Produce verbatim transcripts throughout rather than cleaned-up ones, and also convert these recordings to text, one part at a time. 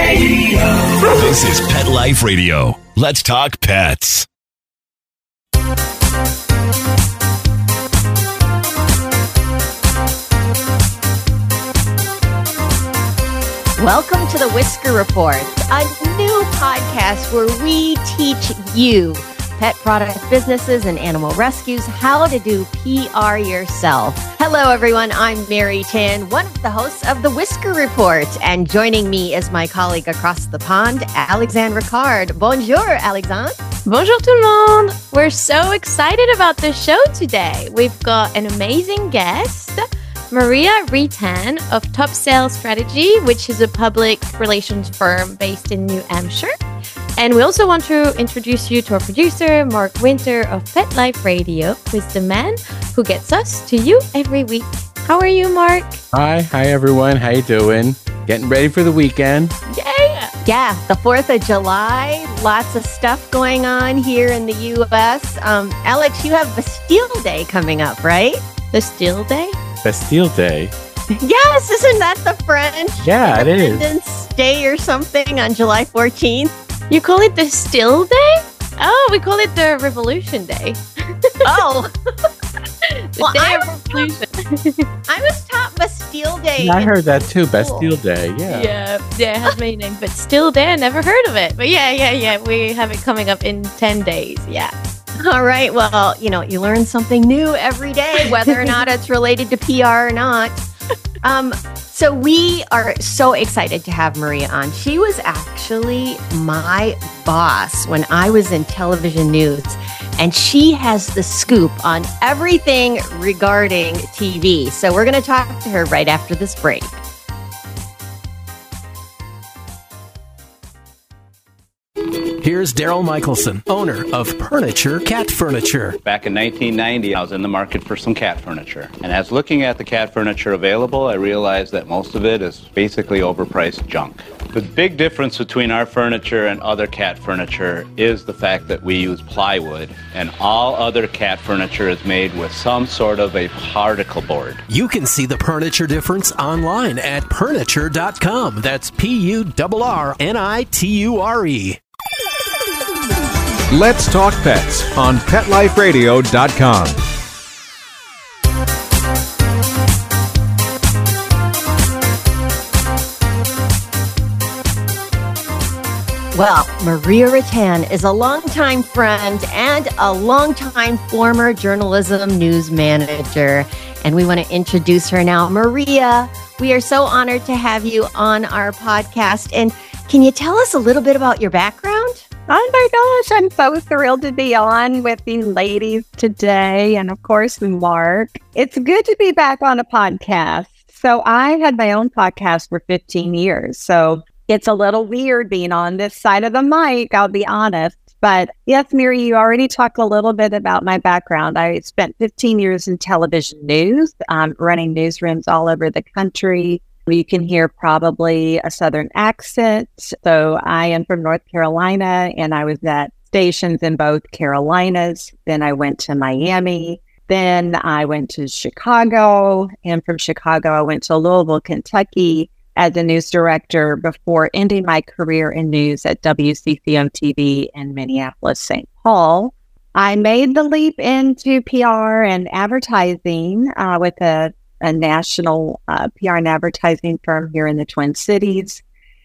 Radio. This is Pet Life Radio. Let's talk pets. Welcome to the Whisker Report, a new podcast where we teach you, pet product businesses and animal rescues, how to do P R yourself. Hello, everyone. I'm Mary Tan, one of the hosts of the Whisker Report. And joining me is my colleague across the pond, Alexandre Ricard. Bonjour, Alexandre. Bonjour tout le monde. We're so excited about the show today. We've got an amazing guest, Maria Retan of Top Sales Strategy, which is a public relations firm based in New Hampshire. And we also want to introduce you to our producer, Mark Winter of Pet Life Radio, who is the man who gets us to you every week. How are you, Mark? Hi. Hi, everyone. How you doing? Getting ready for the weekend. Yay! Yeah, the fourth of July. Lots of stuff going on here in the U S. Um, Alex, you have Bastille Day coming up, right? Bastille Day? Bastille Day? Yes, isn't that the French Yeah, it is. Independence Day or something on July fourteenth? You call it the Still Day? Oh, we call it the Revolution Day. Oh. the Well, Day I of was- Revolution. I was taught Bastille Day. Yeah, I in heard that too. school. Bastille Day. Yeah. yeah, yeah, it has many names, but Still Day, I never heard of it. But yeah, yeah, yeah, we have it coming up in ten days. Yeah. All right. Well, you know, you learn something new every day, whether or not it's related to P R or not. Um, so we are so excited to have Maria on. She was actually my boss when I was in television news, and she has the scoop on everything regarding T V. So we're going to talk to her right after this break. Here's Daryl Michelson, owner of Furniture Cat Furniture. Back in nineteen ninety, I was in the market for some cat furniture. And as looking at the cat furniture available, I realized that most of it is basically overpriced junk. The big difference between our furniture and other cat furniture is the fact that we use plywood, and all other cat furniture is made with some sort of a particle board. You can see the furniture difference online at Furniture dot com. That's P U R R N I T U R E. Let's Talk Pets on Pet Life Radio dot com. Well, Maria Retan is a longtime friend and a longtime former journalism news manager. And we want to introduce her now. Maria, we are so honored to have you on our podcast. And can you tell us a little bit about your background? Oh my gosh, I'm so thrilled to be on with you ladies today. And of course, Mark. It's good to be back on a podcast. So I had my own podcast for fifteen years. So it's a little weird being on this side of the mic, I'll be honest. But yes, Mary, you already talked a little bit about my background. I spent fifteen years in television news, um, running newsrooms all over the country. You can hear probably a Southern accent. So I am from North Carolina, and I was at stations in both Carolinas. Then I went to Miami. Then I went to Chicago. And from Chicago, I went to Louisville, Kentucky as a news director before ending my career in news at W C C O T V in Minneapolis, Saint Paul. I made the leap into P R and advertising uh, with a a national uh, P R and advertising firm here in the Twin Cities,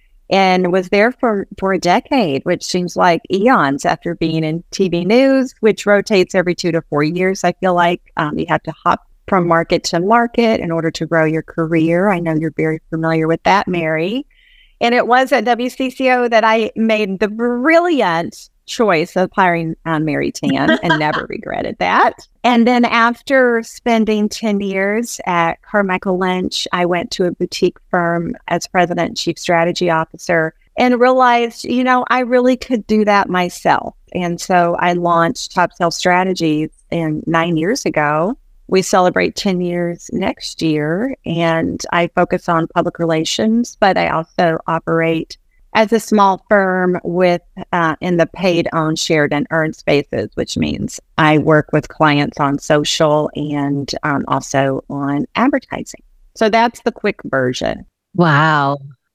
and was there for, for a decade, which seems like eons after being in T V news, which rotates every two to four years. I feel like um, you have to hop from market to market in order to grow your career. I know you're very familiar with that, Mary. And it was at W C C O that I made the brilliant choice of hiring uh, Mary Tan and never regretted that. And then after spending ten years at Carmichael Lynch, I went to a boutique firm as president and chief strategy officer and realized, you know, I really could do that myself. And so I launched Top Sales Strategies in nine years ago. We celebrate ten years next year, and I focus on public relations, but I also operate as a small firm with uh, in the paid, owned, shared, and earned spaces, which means I work with clients on social and um, also on advertising. So that's the quick version. Wow.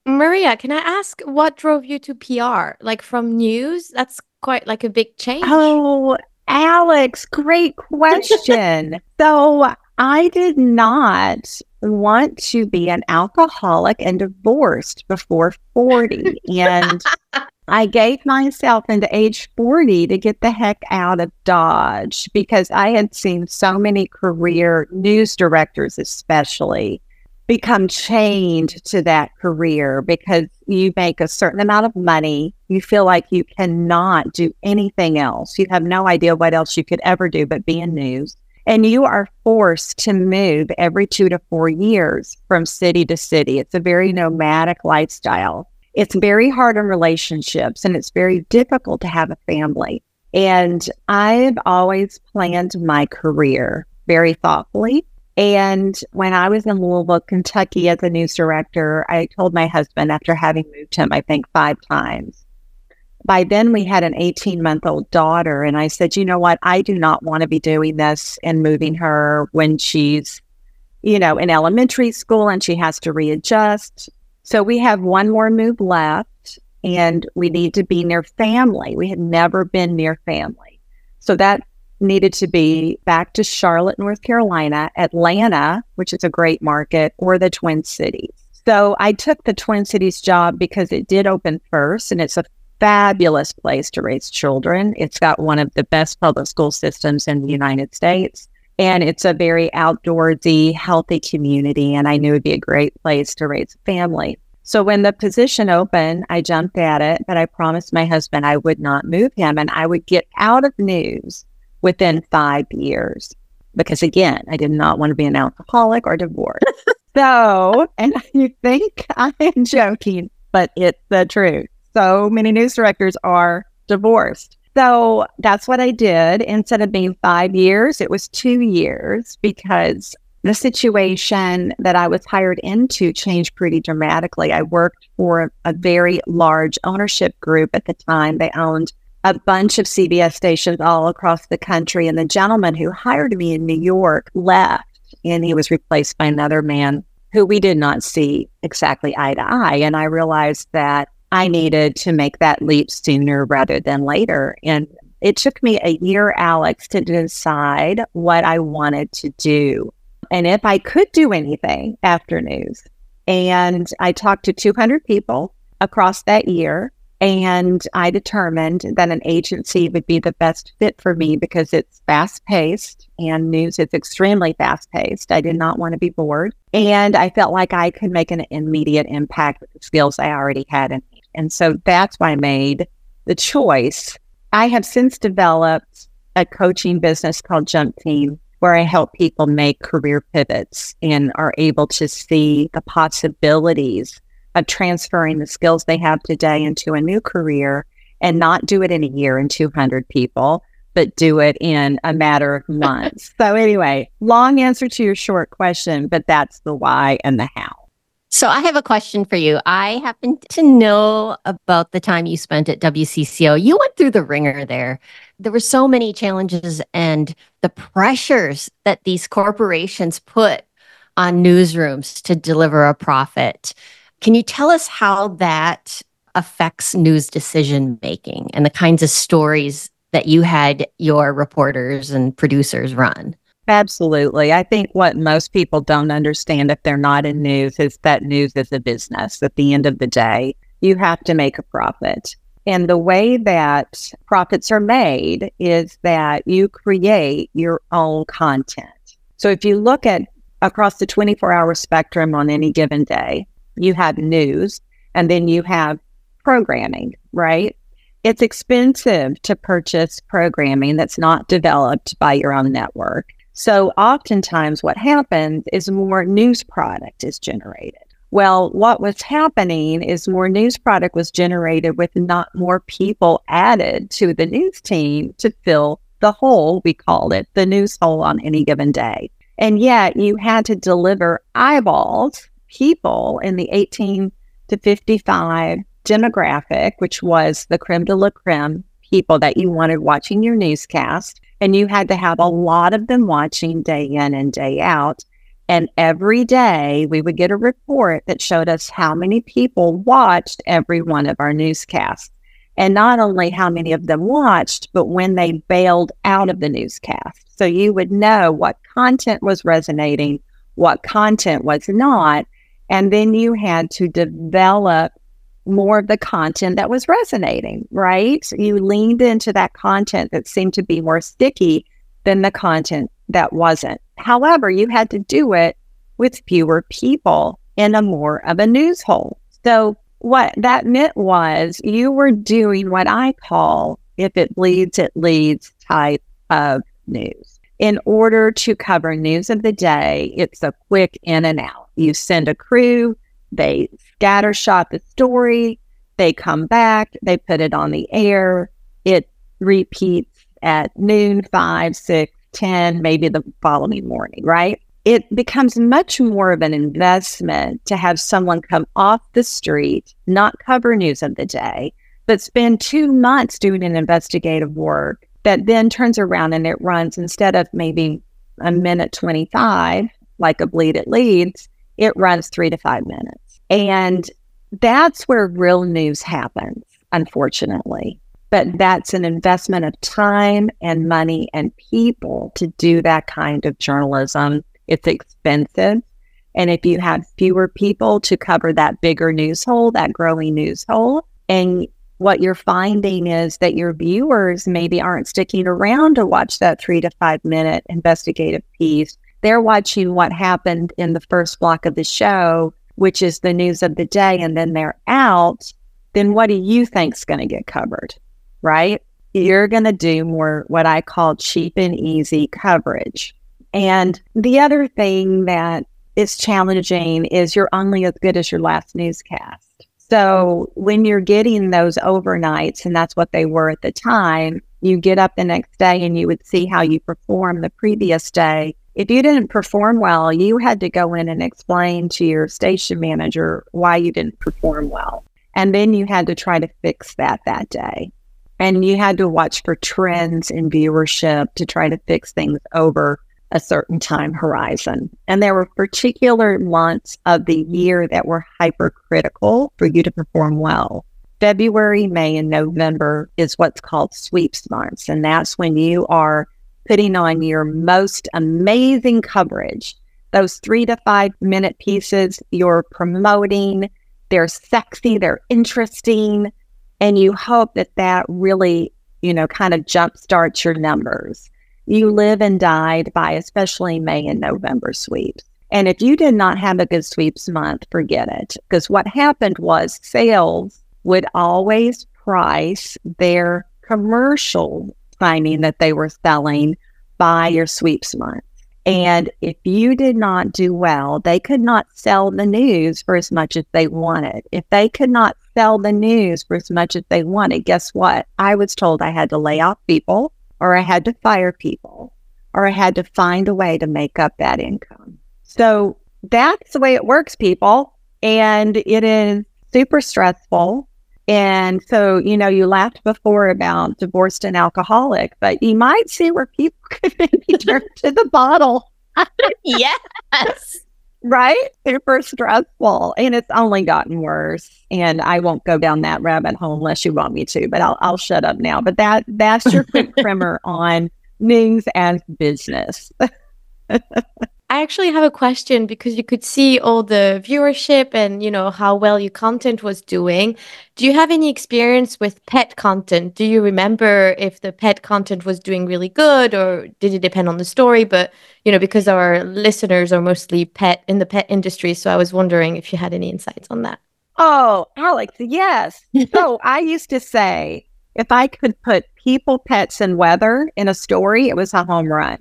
Maria, can I ask what drove you to P R? Like from news? That's quite like a big change. Oh, Alex, great question. So I did not want to be an alcoholic and divorced before forty. And I gave myself into age forty to get the heck out of Dodge because I had seen so many career news directors, especially, become chained to that career because you make a certain amount of money. You feel like you cannot do anything else. You have no idea what else you could ever do but be in news. And you are forced to move every two to four years from city to city. It's a very nomadic lifestyle. It's very hard on relationships and it's very difficult to have a family. And I've always planned my career very thoughtfully. And when I was in Louisville, Kentucky as a news director, I told my husband after having moved him, I think five times. By then we had an eighteen-month-old daughter. And I said, you know what? I do not want to be doing this and moving her when she's, you know, in elementary school and she has to readjust. So we have one more move left and we need to be near family. We had never been near family. So that needed to be back to Charlotte, North Carolina, Atlanta, which is a great market, or the Twin Cities. So I took the Twin Cities job because it did open first and it's a fabulous place to raise children. It's got one of the best public school systems in the United States. And it's a very outdoorsy, healthy community. And I knew it'd be a great place to raise a family. So when the position opened, I jumped at it, but I promised my husband I would not move him and I would get out of news within five years. Because again, I did not want to be an alcoholic or divorced. So, and you think I am joking, but it's the truth. So many news directors are divorced. So that's what I did. Instead of being five years, it was two years because the situation that I was hired into changed pretty dramatically. I worked for a, a very large ownership group at the time. They owned a bunch of C B S stations all across the country. And the gentleman who hired me in New York left and he was replaced by another man who we did not see exactly eye to eye. And I realized that I needed to make that leap sooner rather than later. And it took me a year, Alex, to decide what I wanted to do and if I could do anything after news. And I talked to two hundred people across that year. And I determined that an agency would be the best fit for me because it's fast-paced and news is extremely fast-paced. I did not want to be bored. And I felt like I could make an immediate impact with the skills I already had in me. And so that's why I made the choice. I have since developed a coaching business called Jump Team, where I help people make career pivots and are able to see the possibilities of transferring the skills they have today into a new career and not do it in a year and two hundred people, but do it in a matter of months. So anyway, long answer to your short question, but that's the why and the how. So I have a question for you. I happen to know about the time you spent at W C C O. You went through the ringer there. There were so many challenges and the pressures that these corporations put on newsrooms to deliver a profit. Can you tell us how that affects news decision making and the kinds of stories that you had your reporters and producers run? Absolutely. I think what most people don't understand if they're not in news is that news is a business. At the end of the day, you have to make a profit. And the way that profits are made is that you create your own content. So if you look at across the twenty-four hour spectrum on any given day, you have news and then you have programming, right? It's expensive to purchase programming that's not developed by your own network. So oftentimes what happens is more news product is generated. Well, what was happening is more news product was generated with not more people added to the news team to fill the hole, we called it, the news hole on any given day. And yet you had to deliver eyeballs, people in the eighteen to fifty-five demographic, which was the creme de la creme people that you wanted watching your newscast. And you had to have a lot of them watching day in and day out. And every day we would get a report that showed us how many people watched every one of our newscasts. And not only how many of them watched, but when they bailed out of the newscast. So you would know what content was resonating, what content was not. And then you had to develop more of the content that was resonating, right? So you leaned into that content that seemed to be more sticky than the content that wasn't. However, you had to do it with fewer people in a more of a news hole. So what that meant was you were doing what I call, if it bleeds, it leads type of news. In order to cover news of the day, it's a quick in and out. You send a crew, they scattershot the story, they come back, they put it on the air, it repeats at noon, five, six, ten, maybe the following morning, right? It becomes much more of an investment to have someone come off the street, not cover news of the day, but spend two months doing an investigative work that then turns around and it runs, instead of maybe a minute twenty-five, like a bleed it leads, it runs three to five minutes. And that's where real news happens, unfortunately. But that's an investment of time and money and people to do that kind of journalism. It's expensive. And if you have fewer people to cover that bigger news hole, that growing news hole, and what you're finding is that your viewers maybe aren't sticking around to watch that three to five minute investigative piece. They're watching what happened in the first block of the show, which is the news of the day, and then they're out. Then what do you think's going to get covered, right? You're going to do more what I call cheap and easy coverage. And the other thing that is challenging is you're only as good as your last newscast. So when you're getting those overnights, and that's what they were at the time, you get up the next day and you would see how you performed the previous day. If you didn't perform well, you had to go in and explain to your station manager why you didn't perform well. And then you had to try to fix that that day. And you had to watch for trends in viewership to try to fix things over a certain time horizon. And there were particular months of the year that were hypercritical for you to perform well. February, May, and November is what's called sweeps months. And that's when you are putting on your most amazing coverage. Those three to five minute pieces you're promoting, they're sexy, they're interesting, and you hope that that really, you know, kind of jumpstarts your numbers. You live and died by especially May and November sweeps. And if you did not have a good sweeps month, forget it. Because what happened was sales would always price their commercial signing that they were selling by your sweeps month. And if you did not do well, they could not sell the news for as much as they wanted. If they could not sell the news for as much as they wanted, guess what? I was told I had to lay off people, or I had to fire people, or I had to find a way to make up that income. So that's the way it works, people. And it is super stressful. And so, you know, you laughed before about divorced and alcoholic, but you might see where people could maybe turn to the bottle. Yes. Right? Super stressful. And it's only gotten worse. And I won't go down that rabbit hole unless you want me to, but I'll I'll shut up now. But that that's your quick primer on news as business. I actually have a question, because you could see all the viewership and, you know, how well your content was doing. Do you have any experience with pet content? Do you remember if the pet content was doing really good, or did it depend on the story? But, you know, because our listeners are mostly pet in the pet industry, so I was wondering if you had any insights on that. Oh, Alex, yes. So I used to say, if I could put people, pets, and weather in a story, it was a home run.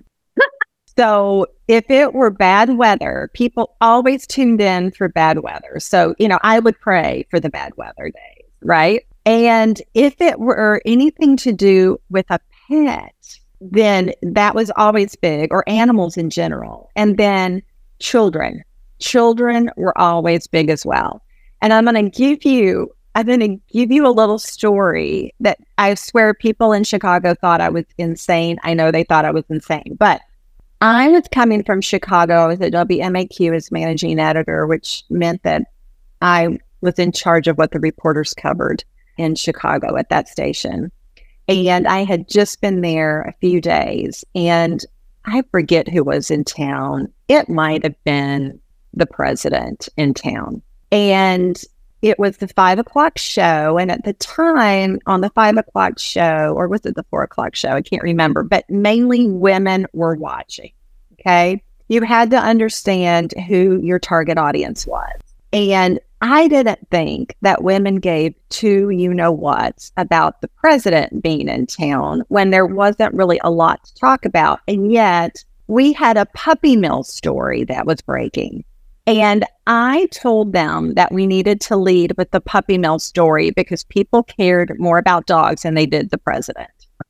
So if it were bad weather, people always tuned in for bad weather. So, you know, I would pray for the bad weather days, right? And if it were anything to do with a pet, then that was always big, or animals in general. And then children. Children were always big as well. And I'm going to give you, I'm going to give you a little story that I swear people in Chicago thought I was insane. I know they thought I was insane, but I was coming from Chicago. I was at W M A Q as managing editor, which meant that I was in charge of what the reporters covered in Chicago at that station. And I had just been there a few days, and I forget who was in town. It might have been the president in town. And it was the five o'clock show. And at the time on the five o'clock show, or was it the four o'clock show? I can't remember, but mainly women were watching. Okay. You had to understand who your target audience was. And I didn't think that women gave two you-know-whats about the president being in town when there wasn't really a lot to talk about. And yet we had a puppy mill story that was breaking. And I told them that we needed to lead with the puppy mill story because people cared more about dogs than they did the president.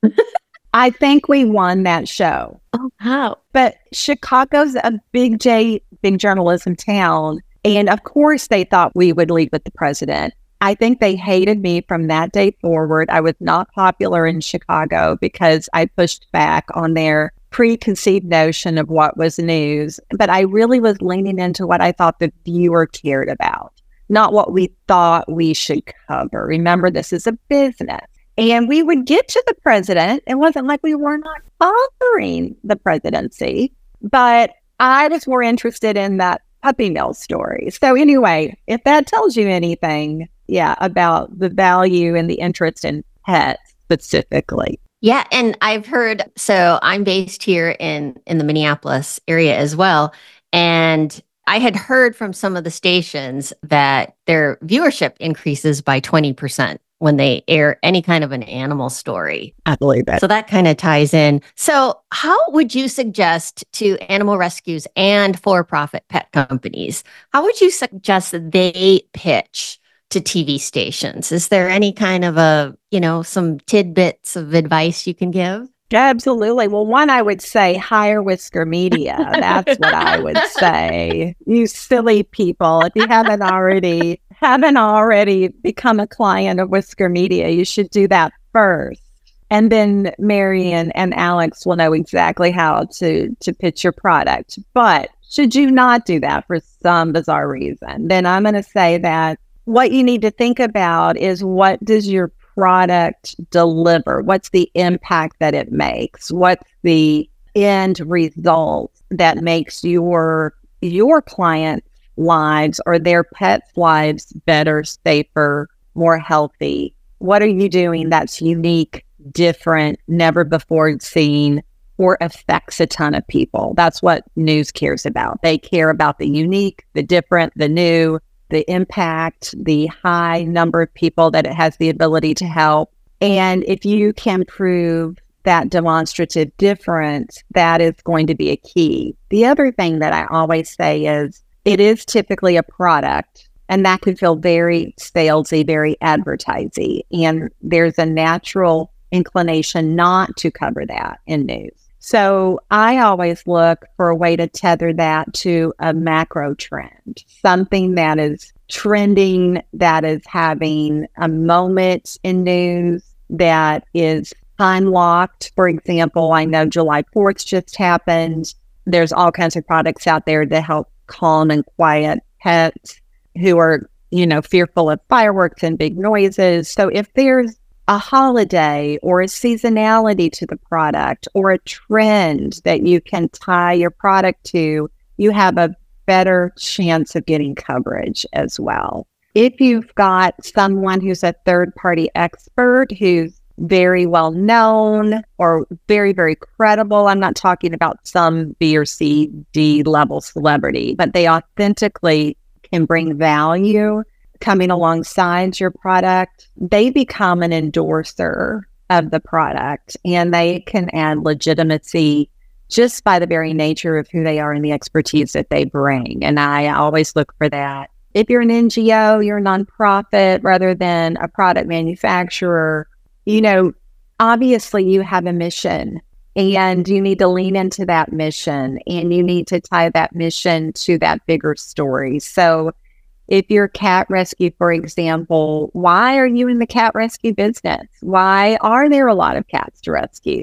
I think we won that show. Oh, wow. But Chicago's a big J, big journalism town. And of course, they thought we would lead with the president. I think they hated me from that day forward. I was not popular in Chicago because I pushed back on their preconceived notion of what was news. But I really was leaning into what I thought the viewer cared about, not what we thought we should cover. Remember, this is a business. And we would get to the president. It wasn't like we were not covering the presidency, but I was more interested in that puppy mill story. So anyway, if that tells you anything, yeah, about the value and the interest in pets specifically. Yeah, and I've heard, so I'm based here in, in the Minneapolis area as well. And I had heard from some of the stations that their viewership increases by twenty percent when they air any kind of an animal story. I believe that. So that kind of ties in. So how would you suggest to animal rescues and for-profit pet companies, how would you suggest that they pitch to T V stations? Is there any kind of a, you know, some tidbits of advice you can give? Absolutely. Well, one, I would say hire Whisker Media. That's what I would say. You silly people. If you haven't already haven't already become a client of Whisker Media, you should do that first. And then Marian and Alex will know exactly how to, to pitch your product. But should you not do that for some bizarre reason, then I'm going to say that what you need to think about is, what does your product deliver? What's the impact that it makes? What's the end result that makes your your clients' lives or their pets' lives better, safer, more healthy? What are you doing that's unique, different, never before seen, or affects a ton of people? That's what news cares about. They care about the unique, the different, the new, the impact, the high number of people that it has the ability to help. And if you can prove that demonstrative difference, that is going to be a key. The other thing that I always say is, it is typically a product, and that can feel very salesy, very advertising. And there's a natural inclination not to cover that in news. So I always look for a way to tether that to a macro trend, something that is trending, that is having a moment in news, that is time locked. For example, I know July fourth just happened. There's all kinds of products out there to help calm and quiet pets who are, you know, fearful of fireworks and big noises. So if there's a holiday or a seasonality to the product or a trend that you can tie your product to, you have a better chance of getting coverage as well. If you've got someone who's a third-party expert who's very well known or very, very credible, I'm not talking about some B or C, D level celebrity, but they authentically can bring value coming alongside your product, they become an endorser of the product, and they can add legitimacy just by the very nature of who they are and the expertise that they bring. And I always look for that. If you're an N G O, you're a nonprofit rather than a product manufacturer, you know, obviously you have a mission, and you need to lean into that mission, and you need to tie that mission to that bigger story. So if you're cat rescue, for example, why are you in the cat rescue business? Why are there a lot of cats to rescue?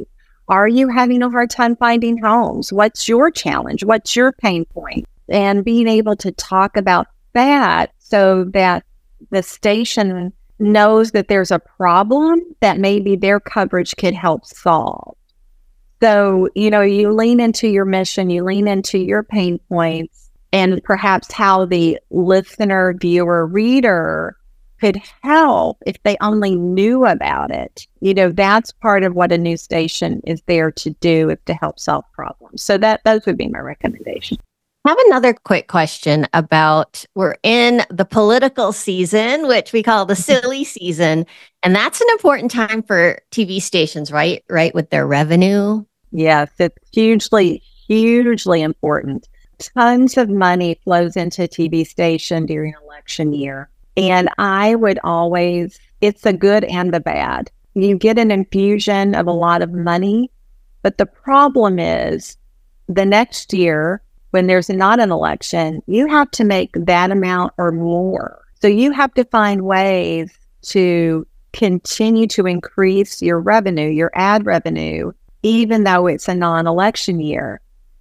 Are you having a hard time finding homes? What's your challenge? What's your pain point? And being able to talk about that so that the station knows that there's a problem that maybe their coverage could help solve. So, you know, you lean into your mission, you lean into your pain points, and perhaps how the listener, viewer, reader could help if they only knew about it. You know, that's part of what a news station is there to do, is to help solve problems. So that those would be my recommendation. I have another quick question about, we're in the political season, which we call the silly season. And that's an important time for T V stations, right? Right, with their revenue. Yes, it's hugely, hugely important. Tons of money flows into a T V station during election year. And I would always, it's the good and the bad. You get an infusion of a lot of money, but the problem is the next year, when there's not an election, you have to make that amount or more. So you have to find ways to continue to increase your revenue, your ad revenue, even though it's a non-election year.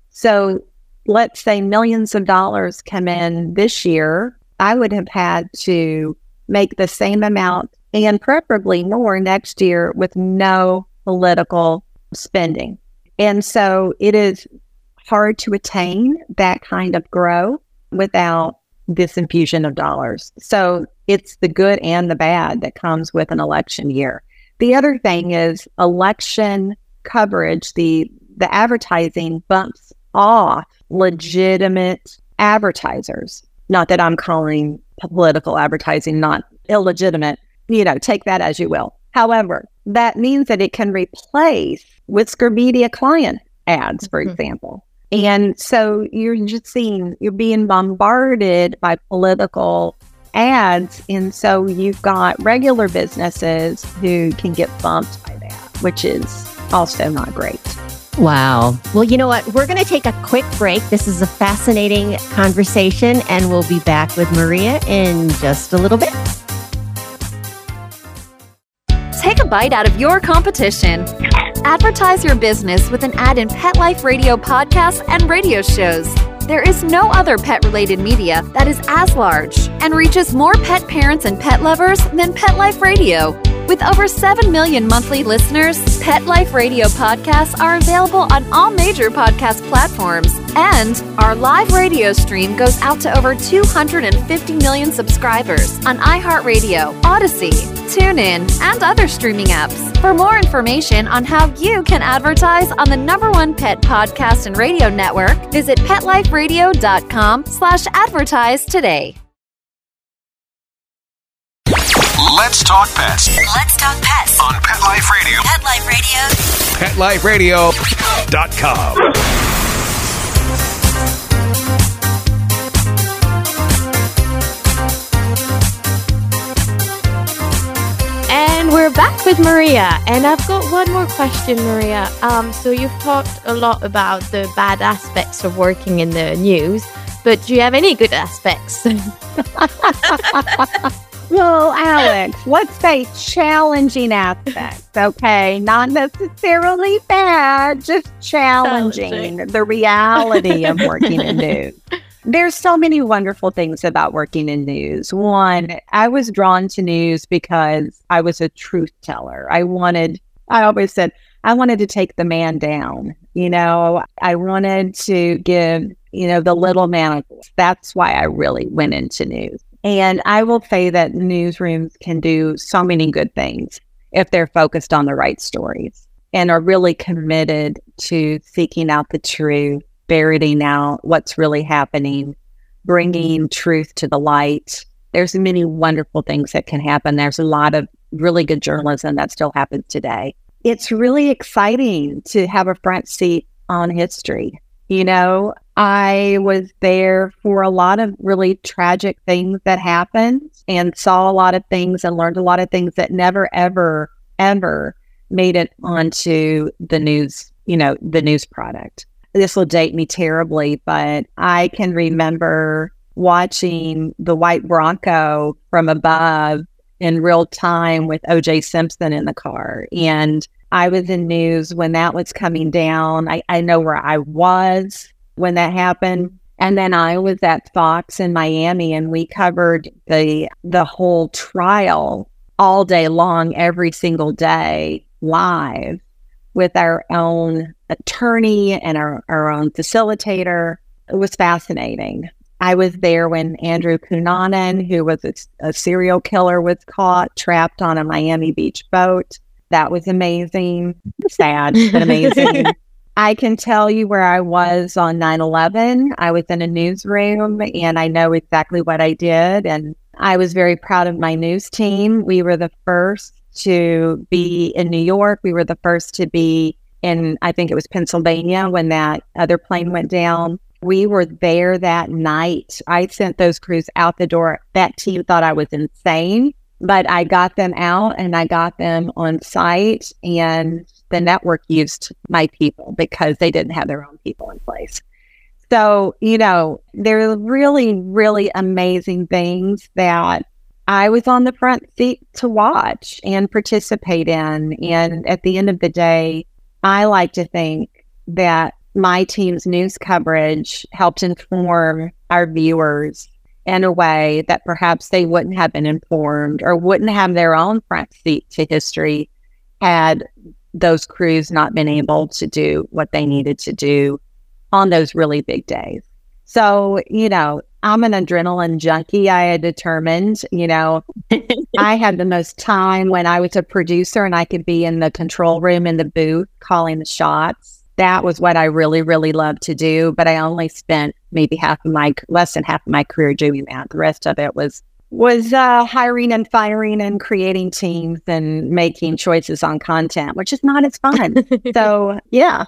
So let's say millions of dollars come in this year, I would have had to make the same amount and preferably more next year with no political spending. And so it is hard to attain that kind of growth without this infusion of dollars. So it's the good and the bad that comes with an election year. The other thing is election coverage, the the advertising bumps off legitimate advertisers. Not that I'm calling political advertising not illegitimate, you know, take that as you will. However, that means that it can replace Whisker Media client ads, for mm-hmm. example. And so you're just seeing, you're being bombarded by political ads. And so you've got regular businesses who can get bumped by that, which is also not great. Wow. Well, you know what? We're going to take a quick break. This is a fascinating conversation, and we'll be back with Maria in just a little bit. Take a bite out of your competition. Advertise your business with an ad in Pet Life Radio podcasts and radio shows. There is no other pet-related media that is as large and reaches more pet parents and pet lovers than Pet Life Radio. With over seven million monthly listeners, Pet Life Radio podcasts are available on all major podcast platforms. And our live radio stream goes out to over two hundred fifty million subscribers on iHeartRadio, Odyssey, TuneIn, and other streaming apps. For more information on how you can advertise on the number one pet podcast and radio network, visit PetLifeRadio.com slash advertise today. Let's talk pets. Let's talk pets on Pet Life Radio. Pet Life Radio. Pet Life Radio dot com. And we're back with Maria, and I've got one more question, Maria. Um, so you've talked a lot about the bad aspects of working in the news, but do you have any good aspects? Well, Alex, let's say challenging aspects, okay? Not necessarily bad, just challenging, challenging. The reality of working in news. There's so many wonderful things about working in news. One, I was drawn to news because I was a truth teller. I wanted, I always said, I wanted to take the man down. You know, I wanted to give, you know, the little man a voice. That's why I really went into news. And I will say that newsrooms can do so many good things if they're focused on the right stories and are really committed to seeking out the truth, ferreting out what's really happening, bringing truth to the light. There's many wonderful things that can happen. There's a lot of really good journalism that still happens today. It's really exciting to have a front seat on history. You know, I was there for a lot of really tragic things that happened and saw a lot of things and learned a lot of things that never, ever, ever made it onto the news, you know, the news product. This will date me terribly, but I can remember watching the white Bronco from above in real time with O J Simpson in the car. And I was in news when that was coming down. I, I know where I was when that happened. And then I was at Fox in Miami, and we covered the the whole trial all day long, every single day, live with our own attorney and our, our own facilitator. It was fascinating. I was there when Andrew Cunanan, who was a, a serial killer, was caught trapped on a Miami Beach boat. That was amazing. Sad, but amazing. I can tell you where I was on nine eleven. I was in a newsroom, and I know exactly what I did. And I was very proud of my news team. We were the first to be in New York. We were the first to be in, I think it was Pennsylvania, when that other plane went down. We were there that night. I sent those crews out the door. That team thought I was insane, but I got them out and I got them on site, and the network used my people because they didn't have their own people in place. So, you know, there are really, really amazing things that I was on the front seat to watch and participate in. And at the end of the day, I like to think that my team's news coverage helped inform our viewers in a way that perhaps they wouldn't have been informed or wouldn't have their own front seat to history had those crews not been able to do what they needed to do on those really big days. So, you know, I'm an adrenaline junkie. I had determined, you know, I had the most time when I was a producer and I could be in the control room in the booth calling the shots. That was what I really, really loved to do. But I only spent maybe half of my, less than half of my career doing that. The rest of it was was uh, hiring and firing and creating teams and making choices on content, which is not as fun. So, yeah.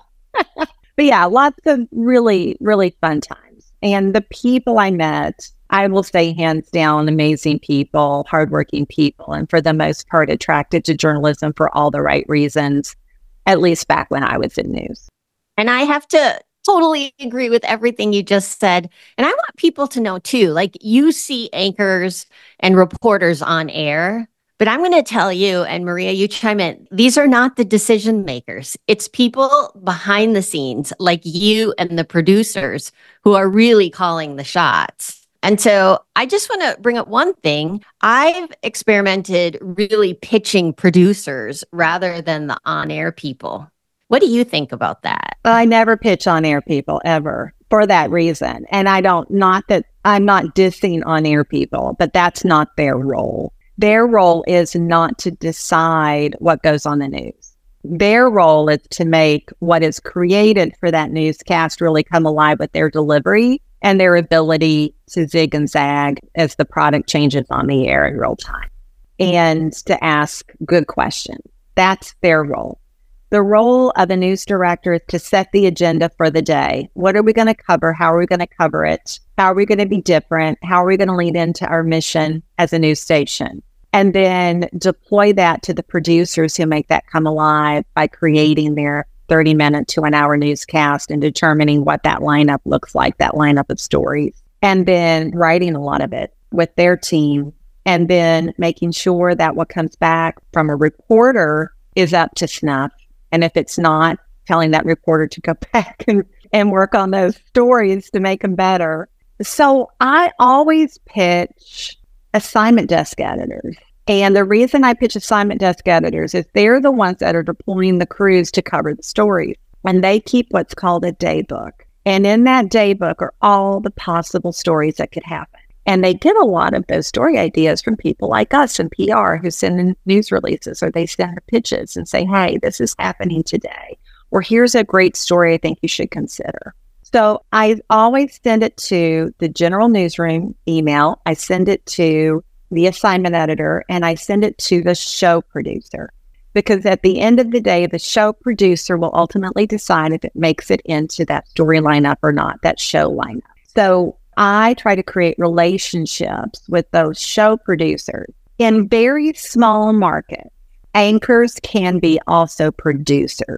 But yeah, lots of really, really fun times. And the people I met, I will say hands down, amazing people, hardworking people, and for the most part, attracted to journalism for all the right reasons, at least back when I was in news. And I have to totally agree with everything you just said. And I want people to know too, like you see anchors and reporters on air, but I'm going to tell you, and Maria, you chime in, these are not the decision makers. It's people behind the scenes like you and the producers who are really calling the shots. And so I just want to bring up one thing. I've experimented really pitching producers rather than the on-air people. What do you think about that? Well, I never pitch on-air people ever for that reason. And I don't, not that I'm not dissing on-air people, but that's not their role. Their role is not to decide what goes on the news. Their role is to make what is created for that newscast really come alive with their delivery and their ability to zig and zag as the product changes on the air in real time, and to ask good questions. That's their role. The role of a news director is to set the agenda for the day. What are we going to cover? How are we going to cover it? How are we going to be different? How are we going to lead into our mission as a news station? And then deploy that to the producers who make that come alive by creating their thirty minute to an hour newscast and determining what that lineup looks like, that lineup of stories. And then writing a lot of it with their team. And then making sure that what comes back from a reporter is up to snuff. And if it's not, telling that reporter to go back and, and work on those stories to make them better. So I always pitch assignment desk editors. And the reason I pitch assignment desk editors is they're the ones that are deploying the crews to cover the stories. And they keep what's called a day book. And in that day book are all the possible stories that could happen. And they get a lot of those story ideas from people like us in P R who send in news releases, or they send pitches and say, hey, this is happening today, or here's a great story I think you should consider. So I always send it to the general newsroom email. I send it to the assignment editor, and I send it to the show producer. Because at the end of the day, the show producer will ultimately decide if it makes it into that story lineup or not, that show lineup. So I try to create relationships with those show producers. In very small markets, anchors can be also producers.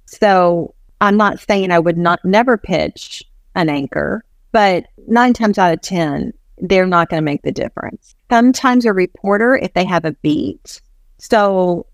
So I'm not saying I would not never pitch an anchor, but nine times out of ten, they're not going to make the difference. Sometimes a reporter, if they have a beat. So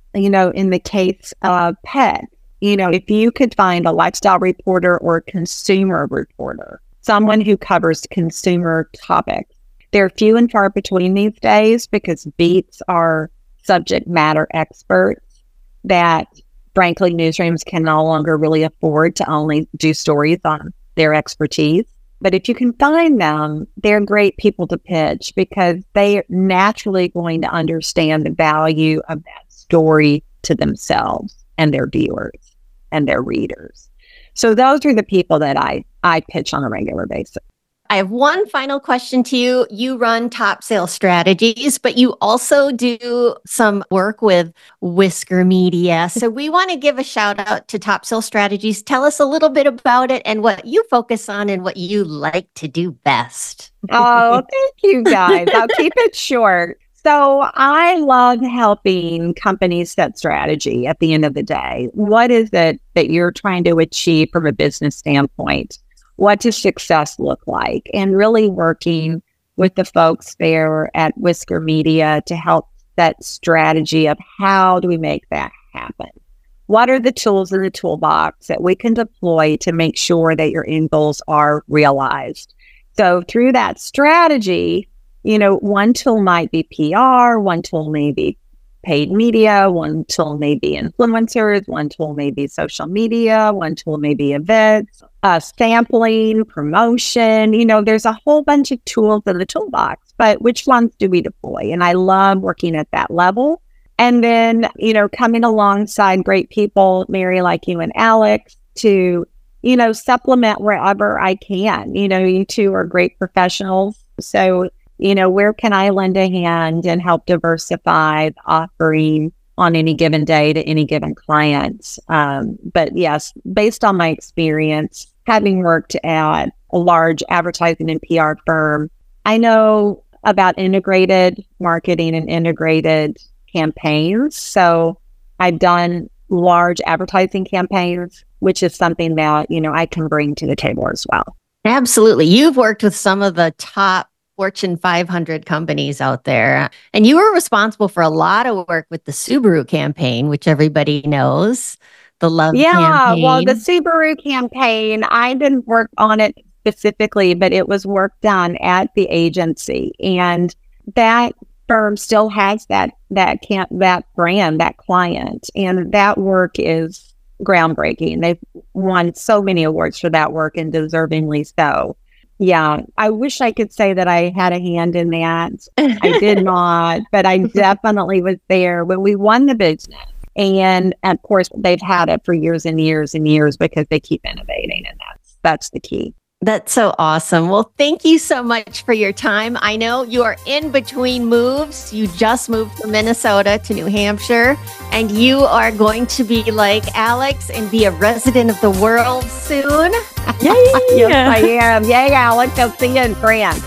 you know, in the case of pets, you know, if you could find a lifestyle reporter or a consumer reporter, someone who covers consumer topics, they're few and far between these days because beats are subject matter experts that, frankly, newsrooms can no longer really afford to only do stories on their expertise. But if you can find them, they're great people to pitch because they are naturally going to understand the value of that story to themselves and their viewers and their readers. So those are the people that I, I pitch on a regular basis. I have one final question to you. You run Top Sales Strategies, but you also do some work with Whisker Media. So we want to give a shout out to Top Sales Strategies. Tell us a little bit about it and what you focus on and what you like to do best. Oh, thank you guys. I'll keep it short. So I love helping companies set strategy at the end of the day. What is it that you're trying to achieve from a business standpoint? What does success look like? And really working with the folks there at Whisker Media to help that strategy of how do we make that happen? What are the tools in the toolbox that we can deploy to make sure that your end goals are realized? So through that strategy, you know, one tool might be P R, one tool may be paid media, one tool may be influencers, one tool may be social media, one tool may be events, uh, sampling, promotion. You know, there's a whole bunch of tools in the toolbox, but which ones do we deploy? And I love working at that level. And then, you know, coming alongside great people, Mary, like you and Alex, to, you know, supplement wherever I can. You know, you two are great professionals. So, you know, where can I lend a hand and help diversify the offering on any given day to any given client? Um, but yes, based on my experience, having worked at a large advertising and P R firm, I know about integrated marketing and integrated campaigns. So I've done large advertising campaigns, which is something that, you know, I can bring to the table as well. Absolutely. You've worked with some of the top Fortune five hundred companies out there. And you were responsible for a lot of work with the Subaru campaign, which everybody knows, the Love yeah, campaign. Well, the Subaru campaign, I didn't work on it specifically, but it was work done at the agency. And that firm still has that that camp, that brand, that client. And that work is groundbreaking. They've won so many awards for that work, and deservingly so. Yeah, I wish I could say that I had a hand in that. I did not, but I definitely was there when we won the business. And of course, they've had it for years and years and years because they keep innovating, and that's that's the key. That's so awesome. Well, thank you so much for your time. I know you are in between moves. You just moved from Minnesota to New Hampshire, and you are going to be like Alex and be a resident of the world soon. Yay! Yes, I am. Yay, Alex. I'll see you in France.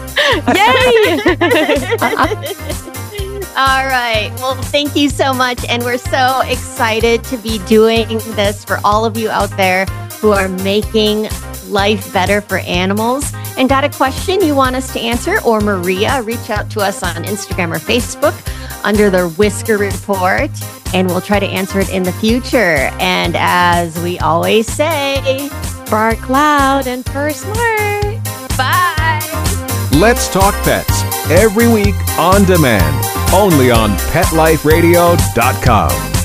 Yay! All right. Well, thank you so much. And we're so excited to be doing this for all of you out there who are making life better for animals. And got a question you want us to answer, or Maria, reach out to us on Instagram or Facebook under the Whisker Report, and we'll try to answer it in the future. And as we always say, bark loud and purr smart. Bye. Let's Talk Pets, every week on demand, only on pet life radio dot com.